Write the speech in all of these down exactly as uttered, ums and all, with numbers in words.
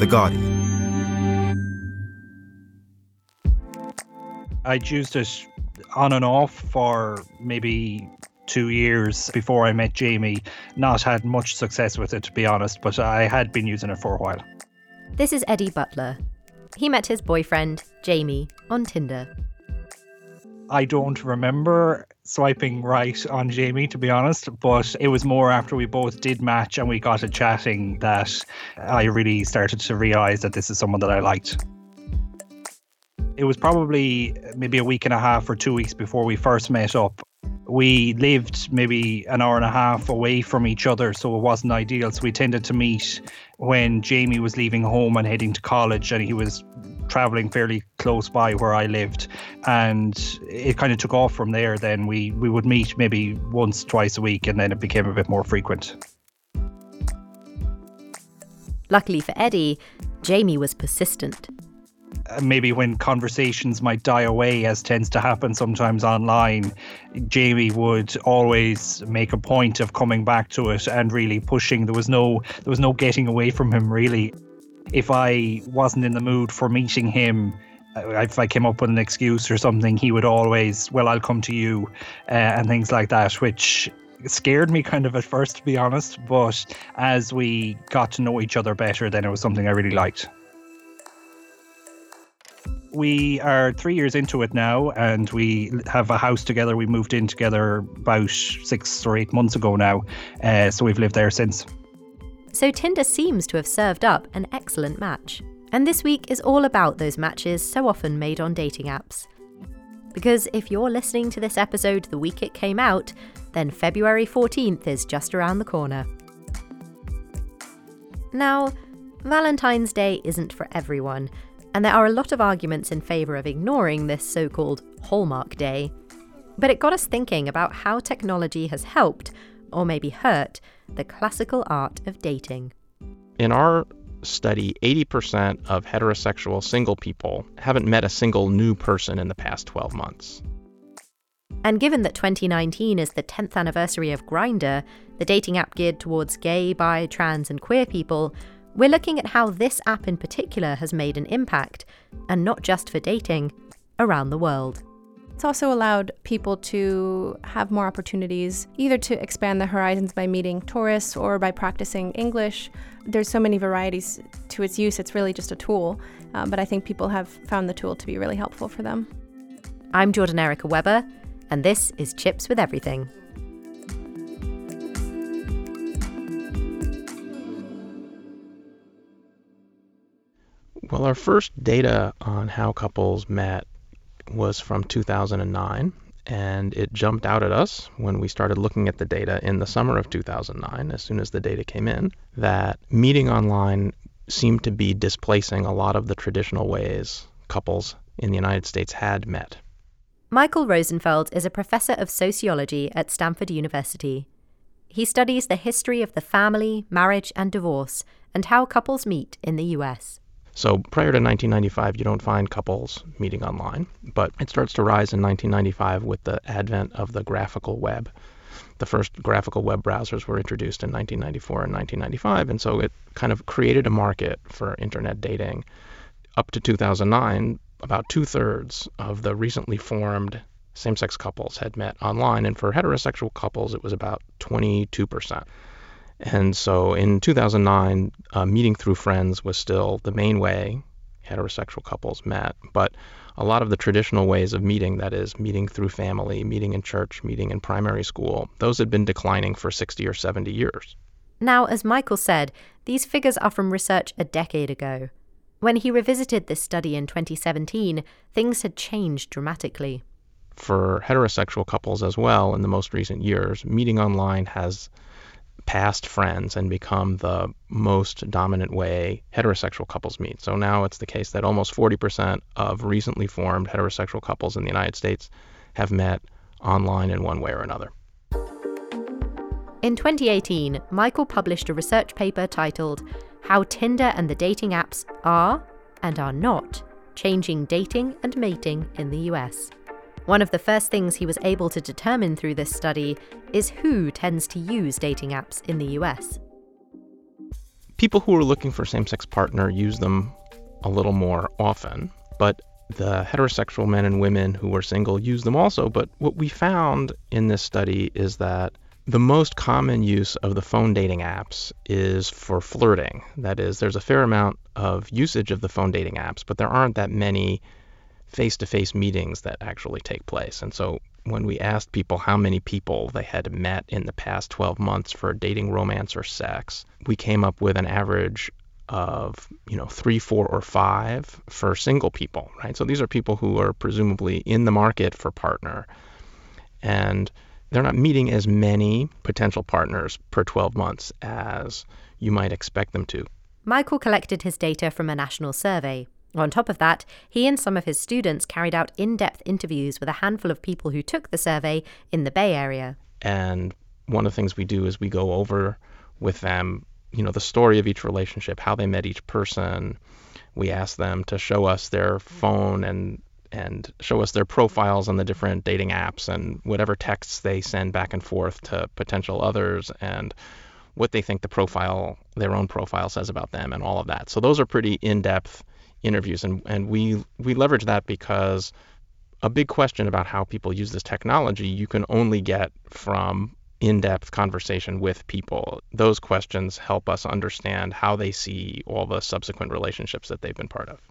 The Guardian. I'd used it on and off for maybe two years before I met Jamie. Not had much success with it, to be honest, but I had been using it for a while. This is Eddie Butler. He met his boyfriend, Jamie, on Tinder. I don't remember swiping right on Jamie, to be honest, but it was more after we both did match and we got to chatting that I really started to realise that this is someone that I liked. It was probably maybe a week and a half or two weeks before we first met up. We lived maybe an hour and a half away from each other, so it wasn't ideal. So we tended to meet when Jamie was leaving home and heading to college, and he was travelling fairly close by where I lived. And it kind of took off from there. Then we, we would meet maybe once, twice a week, and then it became a bit more frequent. Luckily for Eddie, Jamie was persistent. Maybe when conversations might die away, as tends to happen sometimes online, Jamie would always make a point of coming back to it and really pushing. There was no there was no getting away from him, really. If I wasn't in the mood for meeting him, if I came up with an excuse or something, he would always, well, I'll come to you, uh, and things like that, which scared me kind of at first, to be honest. But as we got to know each other better, then it was something I really liked. We are three years into it now, and we have a house together. We moved in together about six or eight months ago now, uh, so we've lived there since. So Tinder seems to have served up an excellent match. And this week is all about those matches so often made on dating apps. Because if you're listening to this episode the week it came out, then February fourteenth is just around the corner. Now, Valentine's Day isn't for everyone, and there are a lot of arguments in favour of ignoring this so-called Hallmark Day. But it got us thinking about how technology has helped, or maybe hurt, the classical art of dating. In our study, eighty percent of heterosexual single people haven't met a single new person in the past twelve months. And given that twenty nineteen is the tenth anniversary of Grindr, the dating app geared towards gay, bi, trans and queer people, we're looking at how this app in particular has made an impact, and not just for dating, around the world. It's also allowed people to have more opportunities, either to expand their horizons by meeting tourists or by practicing English. There's so many varieties to its use, it's really just a tool, uh, but I think people have found the tool to be really helpful for them. I'm Jordan Erica Webber, and this is Chips with Everything. Well, our first data on how couples met was from two thousand nine, and it jumped out at us when we started looking at the data in the summer of two thousand nine, as soon as the data came in, that meeting online seemed to be displacing a lot of the traditional ways couples in the United States had met. Michael Rosenfeld is a professor of sociology at Stanford University. He studies the history of the family, marriage and divorce, and how couples meet in the U S. So prior to nineteen ninety-five, you don't find couples meeting online, but it starts to rise in nineteen ninety-five with the advent of the graphical web. The first graphical web browsers were introduced in nineteen ninety-four and nineteen ninety-five, and so it kind of created a market for internet dating. Up to two thousand nine, about two-thirds of the recently formed same-sex couples had met online, and for heterosexual couples, it was about twenty-two percent. And so in two thousand nine, uh, meeting through friends was still the main way heterosexual couples met. But a lot of the traditional ways of meeting, that is, meeting through family, meeting in church, meeting in primary school, those had been declining for sixty or seventy years. Now, as Michael said, these figures are from research a decade ago. When he revisited this study in twenty seventeen, things had changed dramatically. For heterosexual couples as well, in the most recent years, meeting online has past friends and become the most dominant way heterosexual couples meet. So now it's the case that almost forty percent of recently formed heterosexual couples in the United States have met online in one way or another. In twenty eighteen, Michael published a research paper titled How Tinder and the Dating Apps Are and Are Not Changing Dating and Mating in the U S. One of the first things he was able to determine through this study is who tends to use dating apps in the U S. People who are looking for a same-sex partner use them a little more often, but the heterosexual men and women who are single use them also. But what we found in this study is that the most common use of the phone dating apps is for flirting. That is, there's a fair amount of usage of the phone dating apps, but there aren't that many face-to-face meetings that actually take place. And so when we asked people how many people they had met in the past twelve months for dating, romance, or sex, we came up with an average of, you know, three, four, or five for single people, right? So these are people who are presumably in the market for partner, and they're not meeting as many potential partners per twelve months as you might expect them to. Michael collected his data from a national survey. On top of that, he and some of his students carried out in-depth interviews with a handful of people who took the survey in the Bay Area. And one of the things we do is we go over with them, you know, the story of each relationship, how they met each person. We ask them to show us their phone and and show us their profiles on the different dating apps and whatever texts they send back and forth to potential others and what they think the profile, their own profile says about them and all of that. So those are pretty in-depth interviews, and, and we we leverage that because a big question about how people use this technology you can only get from in-depth conversation with people. Those questions help us understand how they see all the subsequent relationships that they've been part of.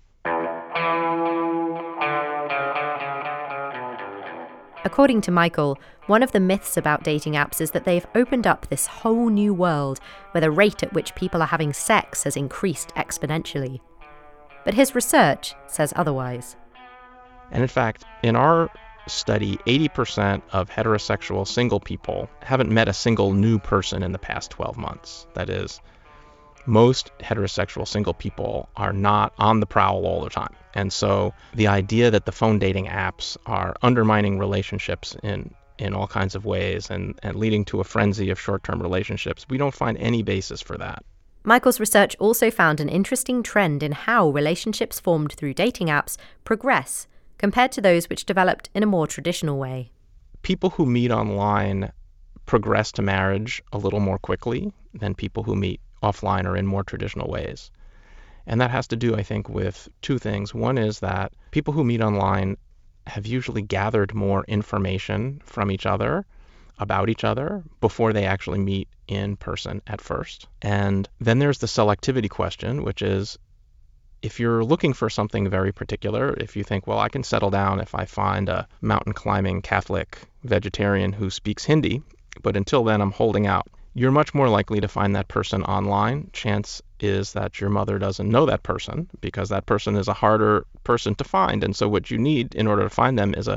According to Michael, one of the myths about dating apps is that they've opened up this whole new world where the rate at which people are having sex has increased exponentially. But his research says otherwise. And in fact, in our study, eighty percent of heterosexual single people haven't met a single new person in the past twelve months. That is, most heterosexual single people are not on the prowl all the time. And so the idea that the phone dating apps are undermining relationships in, in all kinds of ways and, and leading to a frenzy of short-term relationships, we don't find any basis for that. Michael's research also found an interesting trend in how relationships formed through dating apps progress compared to those which developed in a more traditional way. People who meet online progress to marriage a little more quickly than people who meet offline or in more traditional ways. And that has to do, I think, with two things. One is that people who meet online have usually gathered more information from each other about each other before they actually meet in person at first. And then there's the selectivity question, which is if you're looking for something very particular, if you think, well, I can settle down if I find a mountain climbing Catholic vegetarian who speaks Hindi, but until then I'm holding out, you're much more likely to find that person online. Chance is that your mother doesn't know that person because that person is a harder person to find. And so what you need in order to find them is a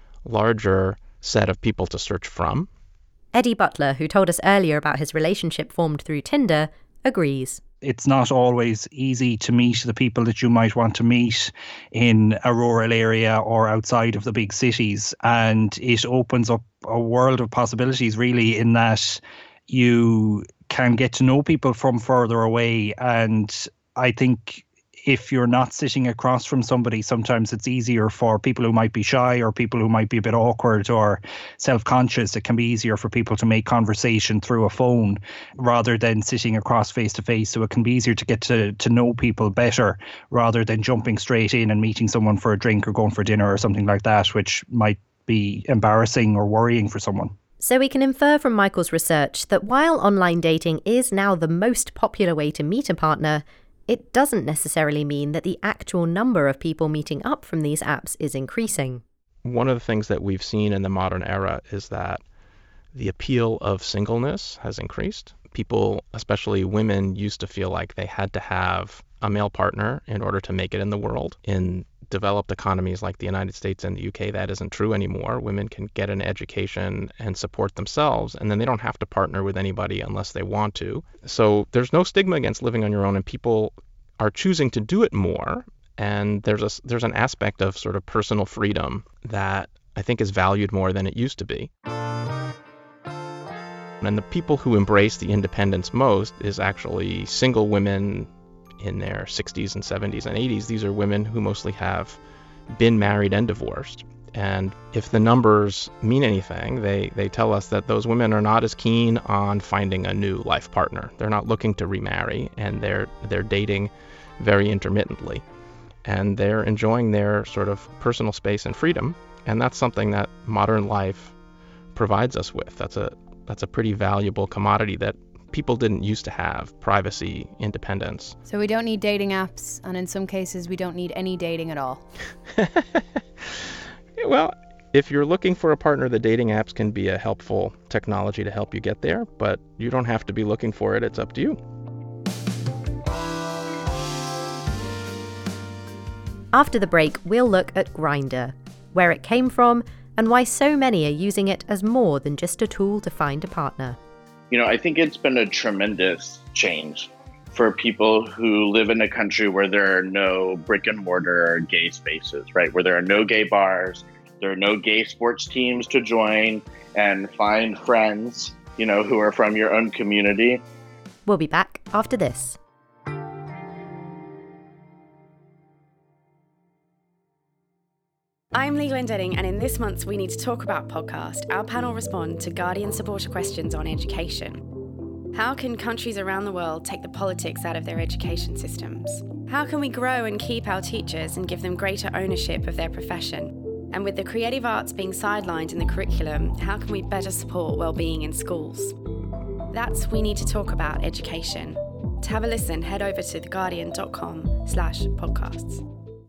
larger set of people to search from. Eddie Butler, who told us earlier about his relationship formed through Tinder, agrees. It's not always easy to meet the people that you might want to meet in a rural area or outside of the big cities. And it opens up a world of possibilities, really, in that you can get to know people from further away. And I think if you're not sitting across from somebody, sometimes it's easier for people who might be shy or people who might be a bit awkward or self-conscious. It can be easier for people to make conversation through a phone rather than sitting across face to face. So it can be easier to get to, to know people better rather than jumping straight in and meeting someone for a drink or going for dinner or something like that, which might be embarrassing or worrying for someone. So we can infer from Michael's research that while online dating is now the most popular way to meet a partner, it doesn't necessarily mean that the actual number of people meeting up from these apps is increasing. One of the things that we've seen in the modern era is that the appeal of singleness has increased. People, especially women, used to feel like they had to have a male partner in order to make it in the world. In developed economies like the United States and the U K, that isn't true anymore. Women can get an education and support themselves, and then they don't have to partner with anybody unless they want to. So there's no stigma against living on your own, and people are choosing to do it more. And there's a, there's an aspect of sort of personal freedom that I think is valued more than it used to be. And the people who embrace the independence most is actually single women in their sixties and seventies and eighties. These are women who mostly have been married and divorced. And if the numbers mean anything, they, they tell us that those women are not as keen on finding a new life partner. They're not looking to remarry, and they're they're dating very intermittently. And they're enjoying their sort of personal space and freedom. And that's something that modern life provides us with. That's a that's a pretty valuable commodity that people didn't used to have: privacy, independence. So we don't need dating apps, and in some cases we don't need any dating at all. Well, if you're looking for a partner, the dating apps can be a helpful technology to help you get there, but you don't have to be looking for it. It's up to you. After the break, we'll look at Grindr, where it came from, and why so many are using it as more than just a tool to find a partner. You know, I think it's been a tremendous change for people who live in a country where there are no brick and mortar gay spaces, right? Where there are no gay bars, there are no gay sports teams to join and find friends, you know, who are from your own community. We'll be back after this. I'm Lee Glendenning, and in this month's We Need to Talk About podcast, our panel respond to Guardian supporter questions on education. How can countries around the world take the politics out of their education systems? How can we grow and keep our teachers and give them greater ownership of their profession? And with the creative arts being sidelined in the curriculum, how can we better support well-being in schools? That's We Need to Talk About Education. To have a listen, head over to theguardian.com slash podcasts.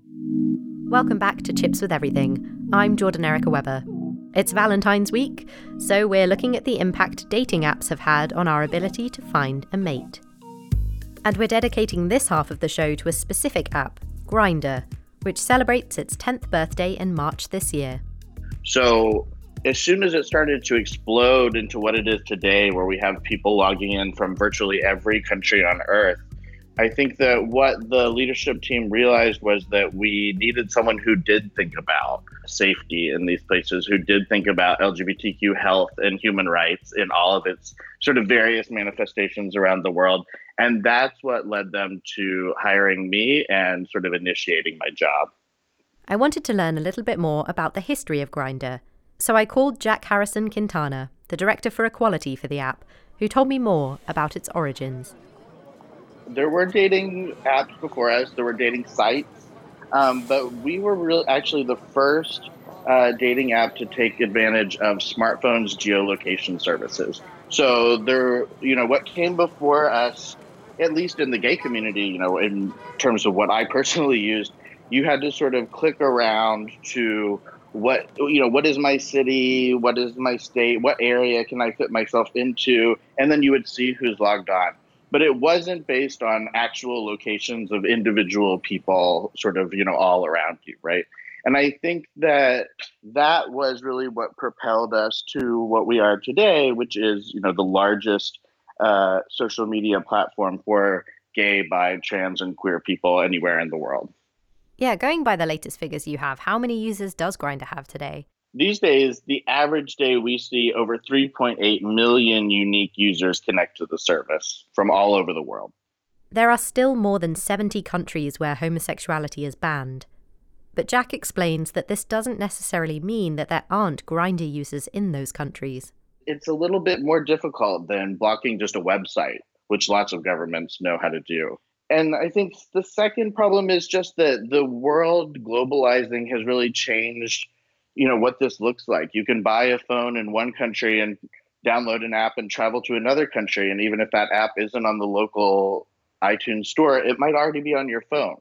Welcome back to Chips with Everything. I'm Jordan Erica Webber. It's Valentine's week, so we're looking at the impact dating apps have had on our ability to find a mate. And we're dedicating this half of the show to a specific app, Grindr, which celebrates its tenth birthday in March this year. So as soon as it started to explode into what it is today, where we have people logging in from virtually every country on Earth, I think that what the leadership team realized was that we needed someone who did think about safety in these places, who did think about L G B T Q health and human rights in all of its sort of various manifestations around the world. And that's what led them to hiring me and sort of initiating my job. I wanted to learn a little bit more about the history of Grindr, so I called Jack Harrison Quintana, the director for equality for the app, who told me more about its origins. There were dating apps before us, there were dating sites, um, but we were really actually the first uh, dating app to take advantage of smartphones' geolocation services. So there, you know, what came before us, at least in the gay community, you know, in terms of what I personally used, you had to sort of click around to what, you know, what is my city, what is my state, what area can I fit myself into, and then you would see who's logged on. But it wasn't based on actual locations of individual people sort of, you know, all around you, right? And I think that that was really what propelled us to what we are today, which is, you know, the largest uh, social media platform for gay, bi, trans, and queer people anywhere in the world. Yeah, going by the latest figures you have, how many users does Grindr have today? These days, the average day we see over three point eight million unique users connect to the service from all over the world. There are still more than seventy countries where homosexuality is banned. But Jack explains that this doesn't necessarily mean that there aren't Grindr users in those countries. It's a little bit more difficult than blocking just a website, which lots of governments know how to do. And I think the second problem is just that the world globalizing has really changed, you know, what this looks like. You can buy a phone in one country and download an app and travel to another country. And even if that app isn't on the local iTunes store, it might already be on your phone.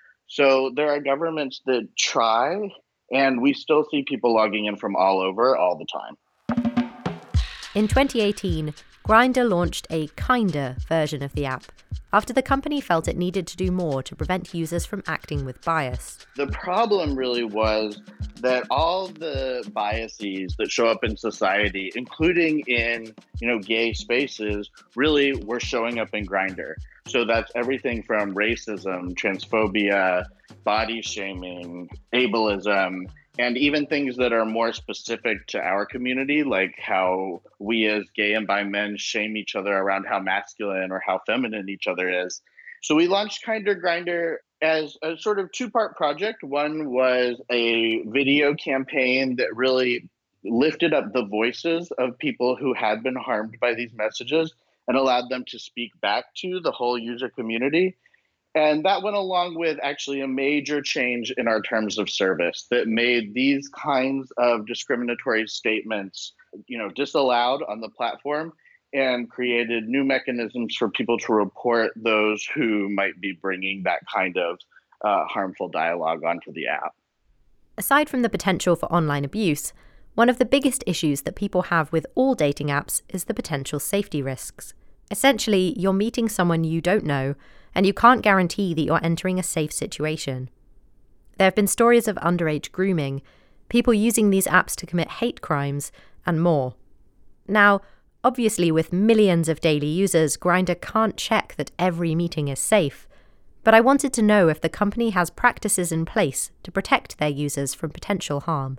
So there are governments that try, and we still see people logging in from all over all the time. In twenty eighteen, Grindr launched a kinder version of the app, after the company felt it needed to do more to prevent users from acting with bias. The problem really was that all the biases that show up in society, including in, you know, gay spaces, really were showing up in Grindr. So that's everything from racism, transphobia, body shaming, ableism, and even things that are more specific to our community, like how we as gay and bi men shame each other around how masculine or how feminine each other is. So we launched Kinder Grinder as a sort of two-part project. One was a video campaign that really lifted up the voices of people who had been harmed by these messages and allowed them to speak back to the whole user community. And that went along with actually a major change in our terms of service that made these kinds of discriminatory statements, you know, disallowed on the platform and created new mechanisms for people to report those who might be bringing that kind of uh, harmful dialogue onto the app. Aside from the potential for online abuse, one of the biggest issues that people have with all dating apps is the potential safety risks. Essentially, you're meeting someone you don't know, and you can't guarantee that you're entering a safe situation. There have been stories of underage grooming, people using these apps to commit hate crimes, and more. Now, obviously, with millions of daily users, Grindr can't check that every meeting is safe, but I wanted to know if the company has practices in place to protect their users from potential harm.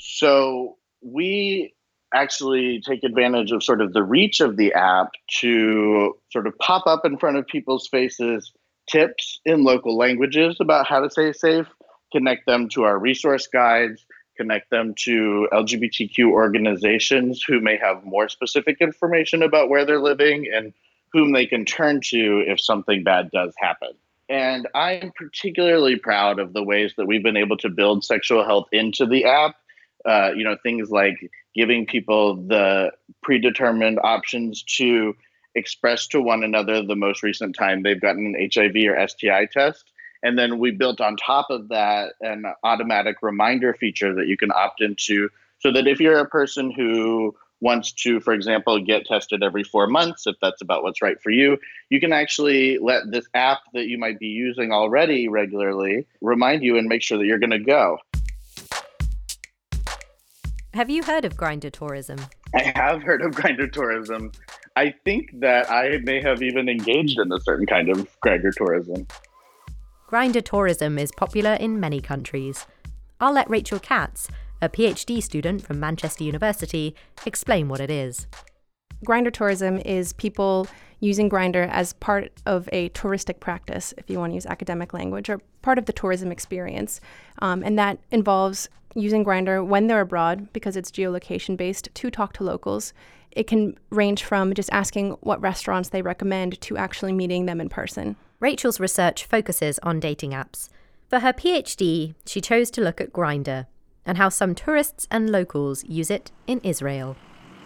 So we actually take advantage of sort of the reach of the app to sort of pop up in front of people's faces tips in local languages about how to stay safe, connect them to our resource guides, connect them to L G B T Q organizations who may have more specific information about where they're living and whom they can turn to if something bad does happen. And I'm particularly proud of the ways that we've been able to build sexual health into the app. Uh, you know, things like giving people the predetermined options to express to one another the most recent time they've gotten an H I V or S T I test. And then we built on top of that an automatic reminder feature that you can opt into so that if you're a person who wants to, for example, get tested every four months, if that's about what's right for you, you can actually let this app that you might be using already regularly remind you and make sure that you're going to go. Have you heard of Grindr tourism? I have heard of Grindr tourism. I think that I may have even engaged in a certain kind of Grindr tourism. Grindr tourism is popular in many countries. I'll let Rachel Katz, a PhD student from Manchester University, explain what it is. Grindr tourism is people using Grindr as part of a touristic practice, if you want to use academic language, or part of the tourism experience. Um, and that involves using Grindr when they're abroad, because it's geolocation-based, to talk to locals. It can range from just asking what restaurants they recommend to actually meeting them in person. Rachel's research focuses on dating apps. For her PhD, she chose to look at Grindr and how some tourists and locals use it in Israel.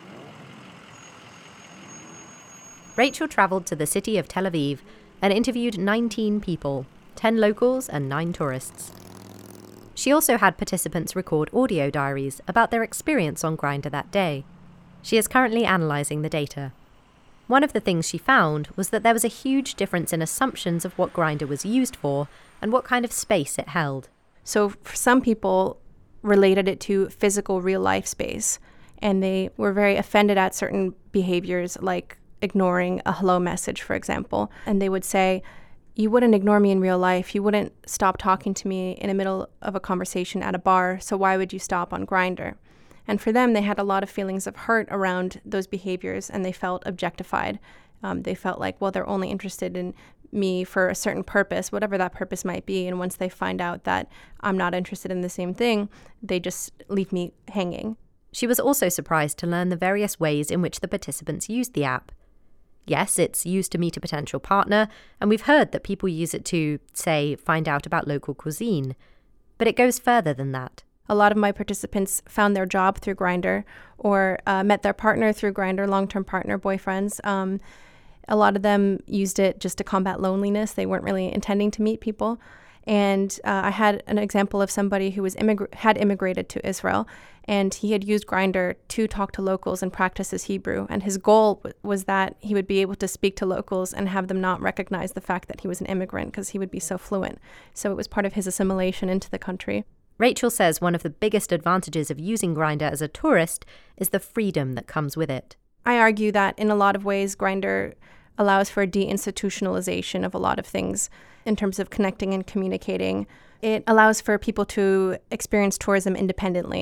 Rachel travelled to the city of Tel Aviv and interviewed nineteen people, ten locals and nine tourists. She also had participants record audio diaries about their experience on Grindr that day. She is currently analysing the data. One of the things she found was that there was a huge difference in assumptions of what Grindr was used for and what kind of space it held. So for some people related it to physical real-life space, and they were very offended at certain behaviors like ignoring a hello message, for example. And they would say, you wouldn't ignore me in real life. You wouldn't stop talking to me in the middle of a conversation at a bar, so why would you stop on Grindr? And for them, they had a lot of feelings of hurt around those behaviors, and they felt objectified. Um, they felt like, well, they're only interested in me for a certain purpose, whatever that purpose might be. And once they find out that I'm not interested in the same thing, they just leave me hanging. She was also surprised to learn the various ways in which the participants used the app. Yes, it's used to meet a potential partner, and we've heard that people use it to, say, find out about local cuisine. But it goes further than that. A lot of my participants found their job through Grindr or uh, met their partner through Grindr, long-term partner, boyfriends. Um, a lot of them used it just to combat loneliness. They weren't really intending to meet people. And uh, I had an example of somebody who was immig- had immigrated to Israel, and he had used Grindr to talk to locals and practice his Hebrew. And his goal w- was that he would be able to speak to locals and have them not recognize the fact that he was an immigrant because he would be so fluent. So it was part of his assimilation into the country. Rachel says one of the biggest advantages of using Grindr as a tourist is the freedom that comes with it. I argue that in a lot of ways, Grindr allows for a deinstitutionalization of a lot of things in terms of connecting and communicating. It allows for people to experience tourism independently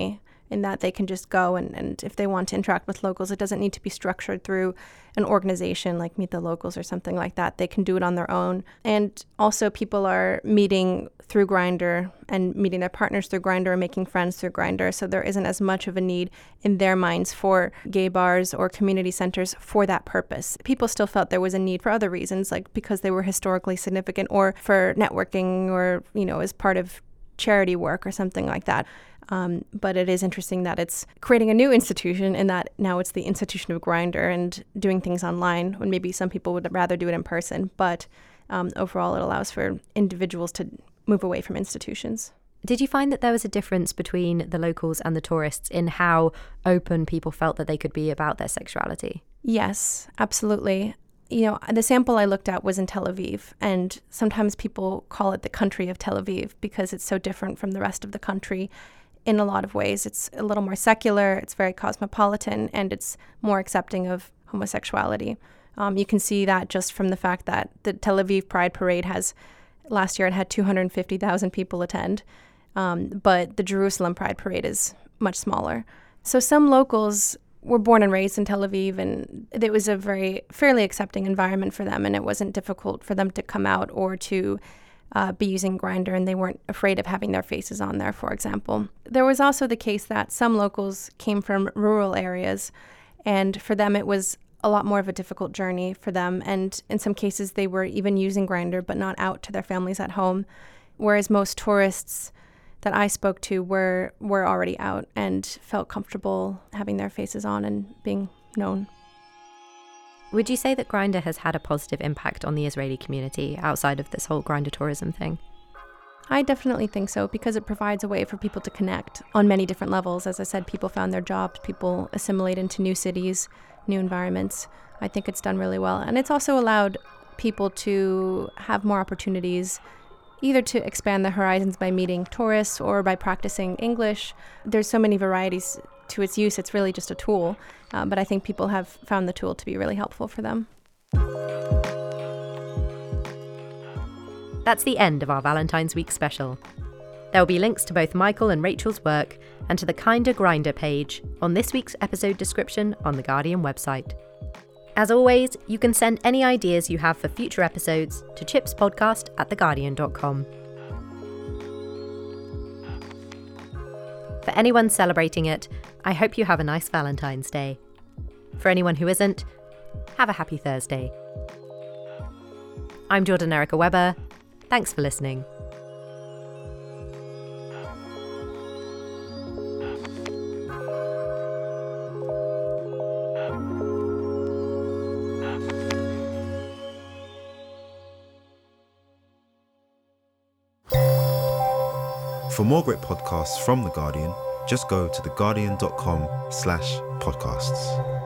in that they can just go and, and if they want to interact with locals, it doesn't need to be structured through an organization like Meet the Locals or something like that. They can do it on their own. And also people are meeting through Grindr and meeting their partners through Grindr and making friends through Grindr. So there isn't as much of a need in their minds for gay bars or community centers for that purpose. People still felt there was a need for other reasons, like because they were historically significant or for networking or, you know, as part of charity work or something like that. Um, but it is interesting that it's creating a new institution in that now it's the institution of Grindr and doing things online when maybe some people would rather do it in person. But um, overall, it allows for individuals to move away from institutions. Did you find that there was a difference between the locals and the tourists in how open people felt that they could be about their sexuality? Yes, absolutely. You know, the sample I looked at was in Tel Aviv, and sometimes people call it the country of Tel Aviv because it's so different from the rest of the country. In a lot of ways, it's a little more secular, it's very cosmopolitan, and it's more accepting of homosexuality. Um, you can see that just from the fact that the Tel Aviv Pride Parade has, last year it had two hundred fifty thousand people attend, um, but the Jerusalem Pride Parade is much smaller. So some locals were born and raised in Tel Aviv, and it was a very fairly accepting environment for them, and it wasn't difficult for them to come out or to Uh, be using Grindr, and they weren't afraid of having their faces on there, for example. There was also the case that some locals came from rural areas, and for them it was a lot more of a difficult journey for them, and in some cases they were even using Grindr but not out to their families at home, whereas most tourists that I spoke to were were already out and felt comfortable having their faces on and being known. Would you say that Grindr has had a positive impact on the Israeli community outside of this whole Grindr tourism thing? I definitely think so, because it provides a way for people to connect on many different levels. As I said, people found their jobs, people assimilate into new cities, new environments. I think it's done really well. And it's also allowed people to have more opportunities, either to expand their horizons by meeting tourists or by practicing English. There's so many varieties to its use. It's really just a tool. Uh, but I think people have found the tool to be really helpful for them. That's the end of our Valentine's Week special. There will be links to both Michael and Rachel's work and to the Kinda Grindr page on this week's episode description on the Guardian website. As always, you can send any ideas you have for future episodes to chipspodcast at theguardian dot com. For anyone celebrating it, I hope you have a nice Valentine's Day. For anyone who isn't, have a happy Thursday. I'm Jordan Erica Webber. Thanks for listening. For more great podcasts from The Guardian, just go to theguardian dot com slash podcasts.